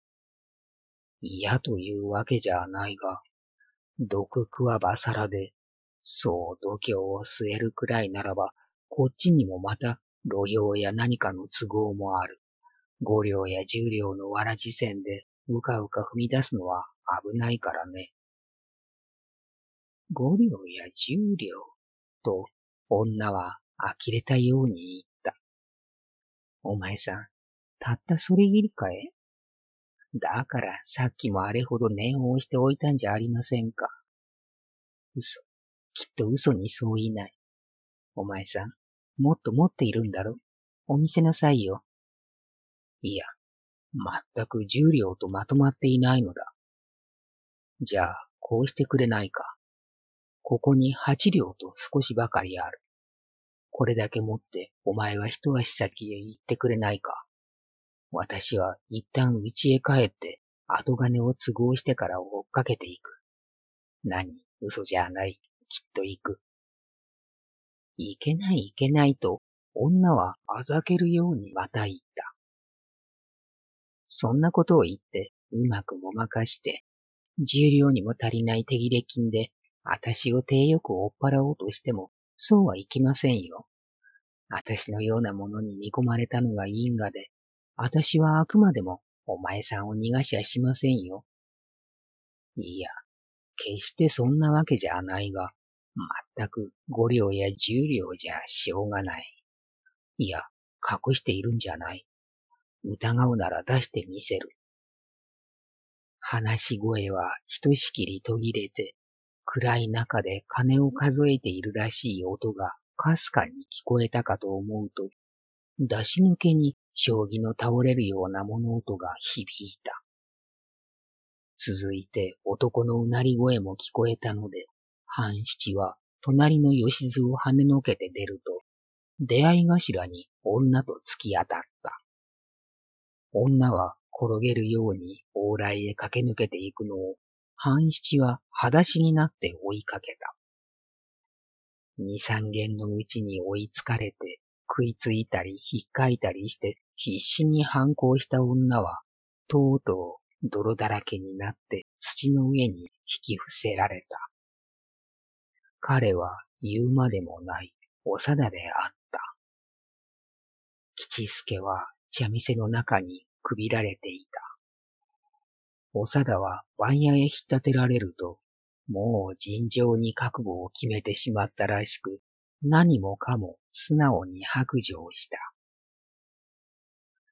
[SPEAKER 1] 嫌というわけじゃないが、毒食わばさらで、そう度胸を据えるくらいならば、こっちにもまた路用や何かの都合もある。5両や10両のわらじ線でうかうか踏み出すのは危ないからね。5両や10両と女は呆れたように言った。お前さん、たったそれぎりかえ？だからさっきもあれほど念を押しておいたんじゃありませんか。嘘。きっと嘘にそう言いない。お前さん、もっと持っているんだろ？お見せなさいよ。いや、全く10両とまとまっていないのだ。じゃあ、こうしてくれないか。ここに8両と少しばかりある。これだけ持ってお前は一足先へ行ってくれないか。私は一旦家へ帰って後金を都合してから追っかけていく。何、嘘じゃない。きっと行く。いけないいけないと女はあざけるようにまた言った。そんなことを言ってうまくごまかして10両にも足りない手切れ金で私を手よく追っ払おうとしてもそうはいきませんよ。私のようなものに見込まれたのが因果で、私はあくまでもお前さんを逃がしはしませんよ。いや、決してそんなわけじゃないが、まったく5両や10両じゃしょうがない。いや、隠しているんじゃない。疑うなら出してみせる。話し声はひとしきり途切れて、暗い中で金を数えているらしい音がかすかに聞こえたかと思うと、出し抜けに将棋の倒れるような物音が響いた。続いて男のうなり声も聞こえたので、半七は隣の吉津を跳ねのけて出ると、出会い頭に女と突き当たった。女は転げるように往来へ駆け抜けていくのを、半七は裸足になって追いかけた。二三軒のうちに追いつかれて、食いついたり引っかいたりして必死に反抗した女は、とうとう泥だらけになって土の上に引き伏せられた。彼は言うまでもない長田であった。吉助は茶店の中にくびられていた。長田は番屋へ引っ立てられると、もう尋常に覚悟を決めてしまったらしく、何もかも素直に白状した。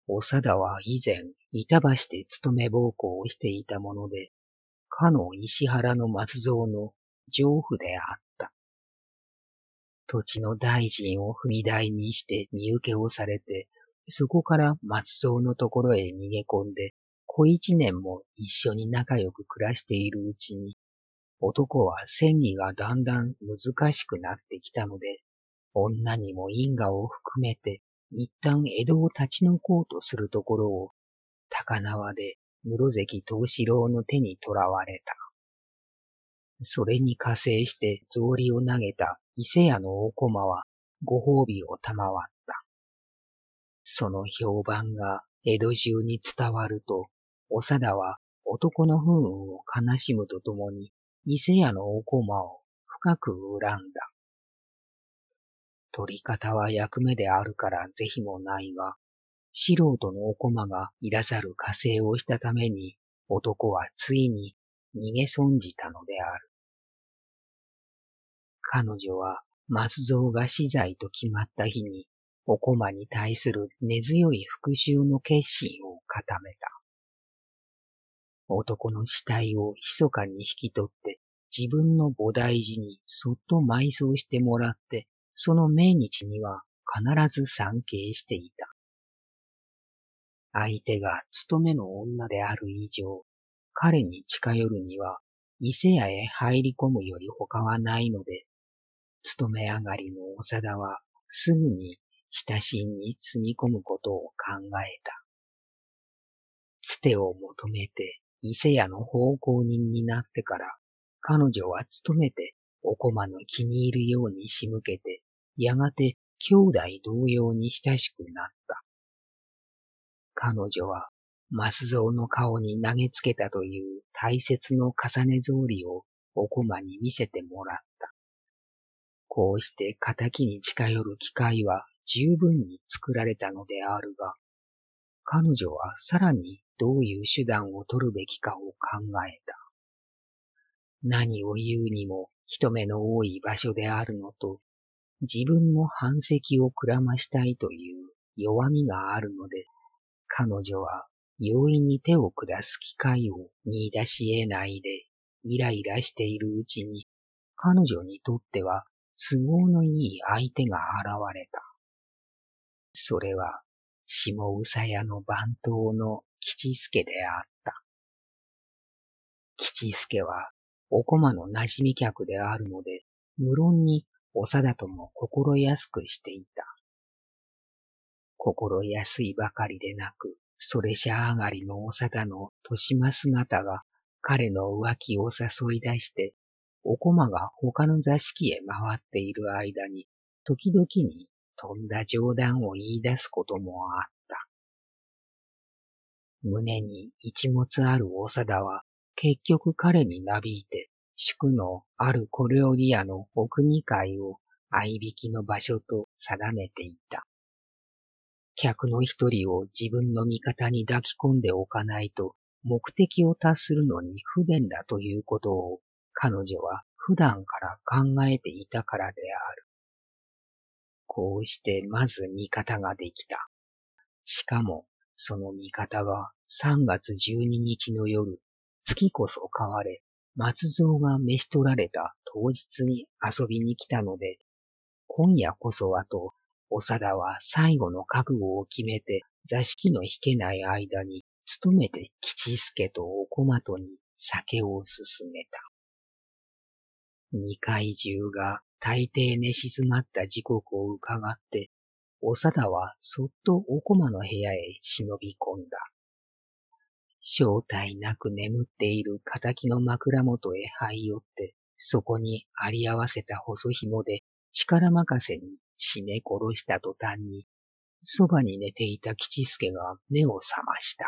[SPEAKER 1] 長田は以前、板橋で勤め奉公をしていたもので、かの石原の松蔵の上夫であった。土地の大臣を踏み台にして身請けをされて、そこから松蔵のところへ逃げ込んで、小一年も一緒に仲良く暮らしているうちに、男は戦議がだんだん難しくなってきたので、女にも因果を含めて、一旦江戸を立ち退こうとするところを、高輪で室関藤四郎の手に捕らわれた。それに加勢して草履を投げた伊勢屋の大駒はご褒美を賜った。その評判が江戸中に伝わると、長田は男の不運を悲しむとともに、伊勢屋の大駒を深く恨んだ。取り方は役目であるから是非もないが、素人のお駒がいらざる加勢をしたために、男はついに逃げ損じたのである。彼女は松蔵が死罪と決まった日に、お駒に対する根強い復讐の決心を固めた。男の死体を密かに引き取って自分の菩提寺にそっと埋葬してもらって、その命日には必ず参詣していた。相手が勤めの女である以上、彼に近寄るには伊勢屋へ入り込むより他はないので、勤め上がりの長田はすぐに親しんに住み込むことを考えた。つてを求めて伊勢屋の奉公人になってから、彼女は勤めてお駒の気に入るように仕向けて、やがて兄弟同様に親しくなった。彼女は松蔵の顔に投げつけたという大切の重ね草履をお駒に見せてもらった。こうして仇に近寄る機会は十分に作られたのであるが、彼女はさらにどういう手段を取るべきかを考えた。何を言うにも人目の多い場所であるのと、自分の反石をくらましたいという弱みがあるので、彼女は容易に手を下す機会を見出し得ないで、イライラしているうちに、彼女にとっては都合のいい相手が現れた。それは、下宇佐屋の番頭の吉助であった。吉助は、お駒の馴染み客であるので、無論に長田とも心安くしていた。心安いばかりでなく、それしゃ上がりの長田の年増姿が彼の浮気を誘い出して、お駒が他の座敷へ回っている間に、時々にとんだ冗談を言い出すこともあった。胸に一物ある長田は、結局彼になびいて、宿のある小料理屋の奥二階を合いびきの場所と定めていた。客の一人を自分の味方に抱き込んでおかないと目的を達するのに不便だということを彼女は普段から考えていたからである。こうしてまず味方ができた。しかもその味方が3月12日の夜、月こそ変われ、松蔵が召し取られた当日に遊びに来たので、今夜こそはと、長田は最後の覚悟を決めて座敷の引けない間に努めて吉助とお駒とに酒を勧めた。二階中が大抵寝静まった時刻を伺って、長田はそっとお駒の部屋へ忍び込んだ。正体なく眠っている仇の枕元へ這い寄って、そこにあり合わせた細紐で力任せに絞め殺した途端に、そばに寝ていた吉助が目を覚ました。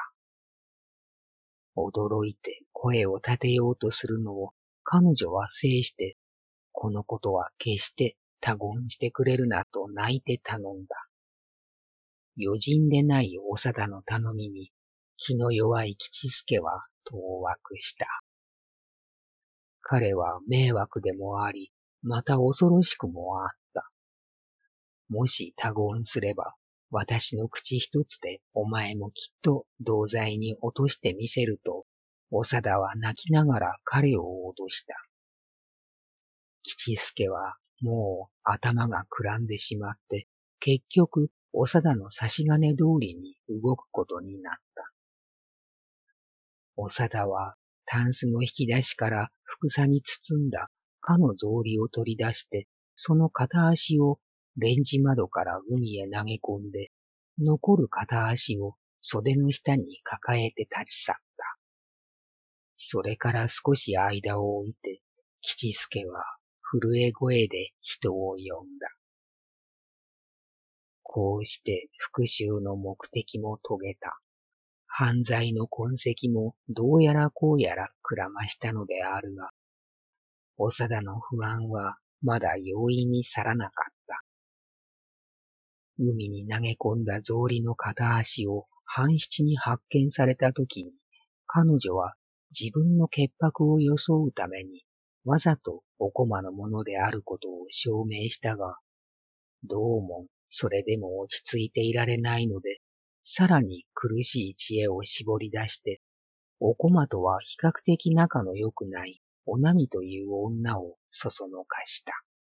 [SPEAKER 1] 驚いて声を立てようとするのを彼女は制して、このことは決して他言してくれるなと泣いて頼んだ。余人でない長田の頼みに、気の弱い吉助は当惑した。彼は迷惑でもあり、また恐ろしくもあった。もし他言すれば、 私の口一つでお前もきっと同罪に落としてみせると、長田は泣きながら彼を脅した。吉助はもう頭がくらんでしまって、結局長田の差し金通りに動くことになった。長田はタンスの引き出しからふさに包んだかの草履を取り出して、その片足をレンジ窓から海へ投げ込んで、残る片足を袖の下に抱えて立ち去った。それから少し間を置いて、吉助は震え声で人を呼んだ。こうして復讐の目的も遂げた。犯罪の痕跡もどうやらこうやらくらましたのであるが、長田の不安はまだ容易に去らなかった。海に投げ込んだ草履の片足を半七に発見されたときに、彼女は自分の潔白を装うために、わざとお駒のものであることを証明したが、どうもそれでも落ち着いていられないので、さらに苦しい知恵を絞り出して、お駒とは比較的仲の良くないおなみという女をそそのかした。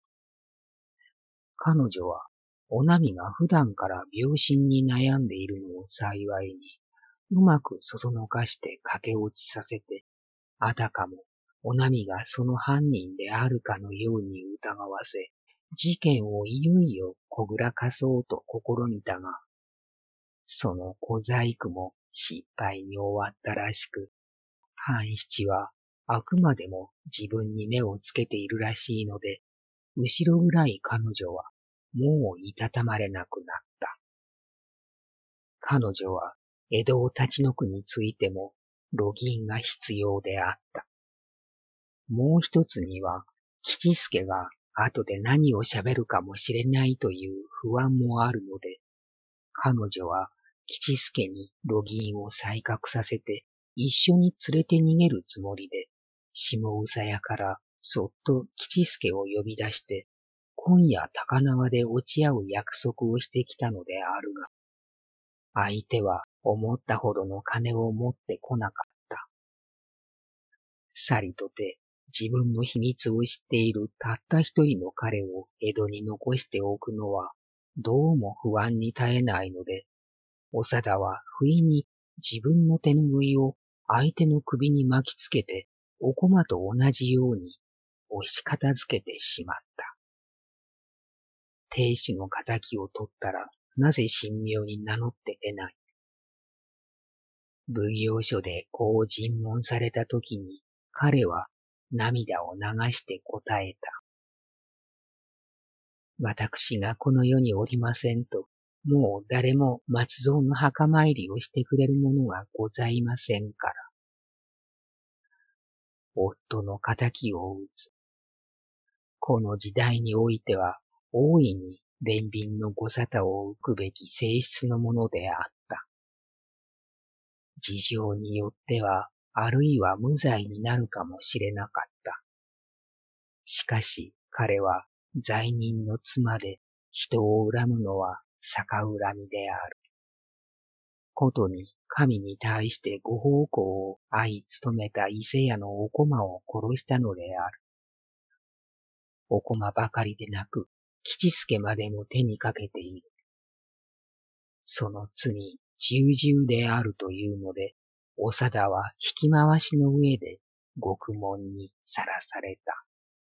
[SPEAKER 1] 彼女はおなみが普段から病心に悩んでいるのを幸いに、うまくそそのかして駆け落ちさせて、あたかもおなみがその犯人であるかのように疑わせ、事件をいよいよこぐらかそうと試みたが、その小細工も失敗に終わったらしく、半七はあくまでも自分に目をつけているらしいので、後ろ暗い彼女はもういたたまれなくなった。彼女は江戸を立ち退くについても路銀が必要であった。もう一つには、吉助が後で何を喋るかもしれないという不安もあるので、彼女は吉助に路銀を再覚させて一緒に連れて逃げるつもりで、下総屋からそっと吉助を呼び出して、今夜高輪で落ち合う約束をしてきたのであるが、相手は思ったほどの金を持ってこなかった。さりとて自分の秘密を知っているたった一人の彼を江戸に残しておくのは、どうも不安に耐えないので、長田は不意に自分の手ぬぐいを相手の首に巻きつけて、お駒と同じように押し片付けてしまった。亭主の仇を取ったら、なぜ神妙に名乗って出ない。奉行所でこう尋問されたときに、彼は涙を流して答えた。私がこの世におりませんと、もう誰も松蔵の墓参りをしてくれるものがございませんから。夫の仇を討つ。この時代においては、大いに憐憫のご沙汰を受くべき性質のものであった。事情によっては、あるいは無罪になるかもしれなかった。しかし彼は罪人の妻で、人を恨むのは逆恨みである。ことに神に対してご奉公を相務めた伊勢屋のお駒を殺したのである。お駒ばかりでなく、吉助までも手にかけている。その罪重々であるというので、長田は引き回しの上で獄門にさらされた。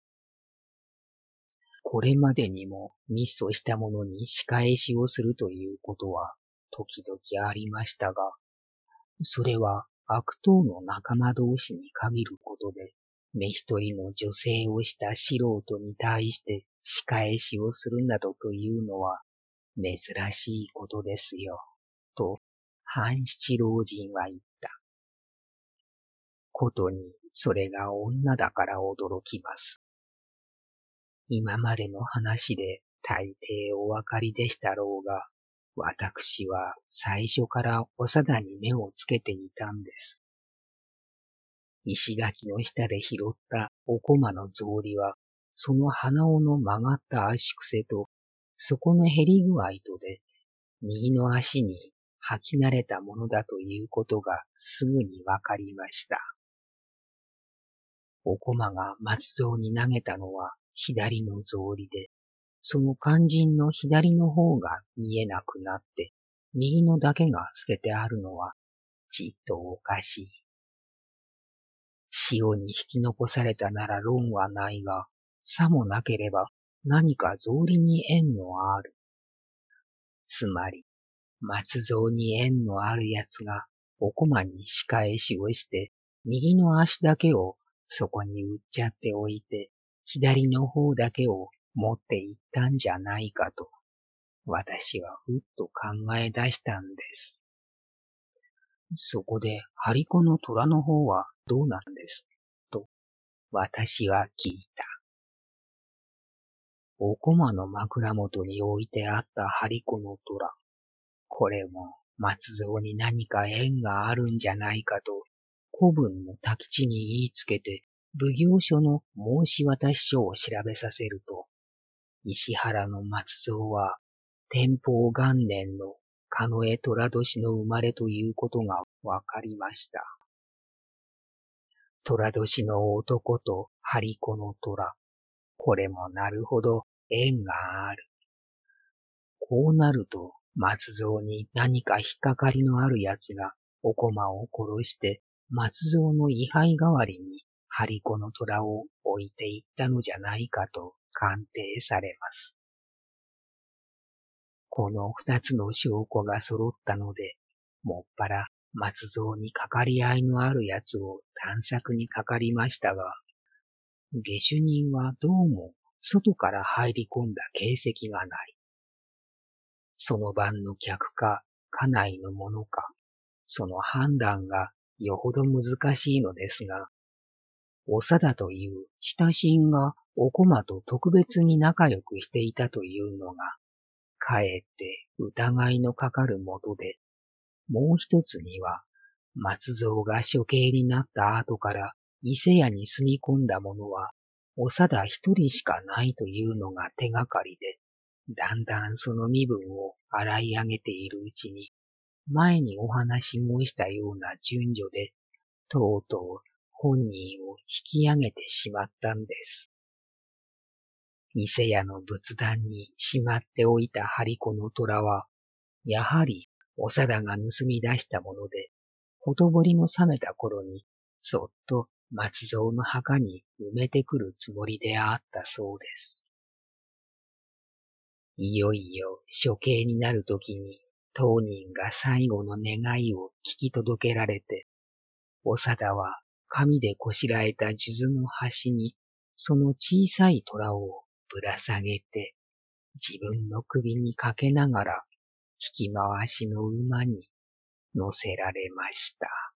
[SPEAKER 1] これまでにも密訴した者に仕返しをするということは時々ありましたが、それは悪党の仲間同士に限ることで、目一人の女性をした素人に対して仕返しをするなどというのは珍しいことですよ、と半七老人は言った。ことにそれが女だから驚きます。今までの話で大抵お分かりでしたろうが、私は最初から長田に目をつけていたんです。石垣の下で拾ったお駒の草履は、その鼻緒の曲がった足癖と、そこの減り具合とで、 右の足に履き慣れたものだということがすぐにわかりました。おこまが松蔵に投げたのは左の草履で、その肝心の左の方が見えなくなって、右のだけが捨ててあるのは、ちっとおかしい。潮に引き残されたなら論はないが、さもなければ何か草履に縁のある。つまり、松蔵に縁のあるやつが、おこまに仕返しをして、右の足だけをそこに売っちゃっておいて、左の方だけを持って行ったんじゃないかと、私はふっと考え出したんです。そこで、張り子の虎の方はどうなんですと、私は聞いた。おこまの枕元に置いてあった張り子の虎。これも松蔵に何か縁があるんじゃないかと、古文の太吉に言いつけて、奉行所の申し渡し書を調べさせると、石原の松蔵は、天保元年の狩野寅年の生まれということがわかりました。寅年の男と張り子の虎。これもなるほど縁がある。こうなると、松蔵に何か引っかかりのある奴がおこまを殺して松蔵の位牌代わりに張り子の虎を置いていったのじゃないかと鑑定されます。この二つの証拠が揃ったので、もっぱら松蔵にかかり合いのある奴を探索にかかりましたが、下手人はどうも外から入り込んだ形跡がない。その晩の客か家内のものか、その判断がよほど難しいのですが、長田という親しんがおこまと特別に仲良くしていたというのが、かえって疑いのかかるもとで、もう一つには、松蔵が処刑になった後から伊勢屋に住み込んだ者は、長田一人しかないというのが手がかりで、だんだんその身分を洗い上げているうちに、前にお話し申したような順序で、とうとう本人を引き上げてしまったんです。伊勢屋の仏壇にしまっておいた張り子の虎は、やはり長田が盗み出したもので、ほとぼりの冷めた頃に、そっと松蔵の墓に埋めてくるつもりであったそうです。いよいよ処刑になるときに、当人が最後の願いを聞き届けられて、長田は紙でこしらえた数珠の端に、その小さい虎をぶら下げて、自分の首にかけながら、引き回しの馬に乗せられました。